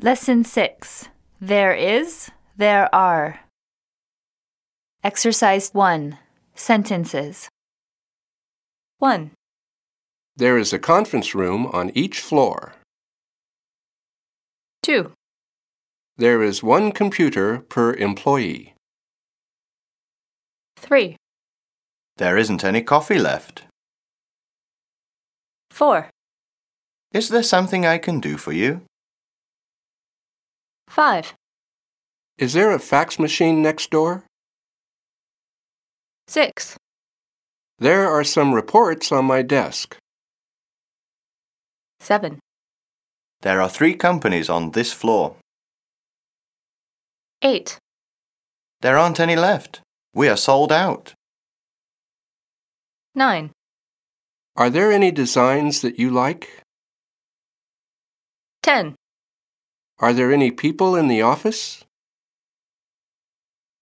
Lesson 6. There is, there are. Exercise 1. Sentences. 1. There is a conference room on each floor. 2. There is one computer per employee. 3. There isn't any coffee left. 4. Is there something I can do for you? 5. Is there a fax machine next door? 6. There are some reports on my desk. 7. There are 3 companies on this floor. 8. There aren't any left. We are sold out. 9. Are there any designs that you like? 10. Are there any people in the office?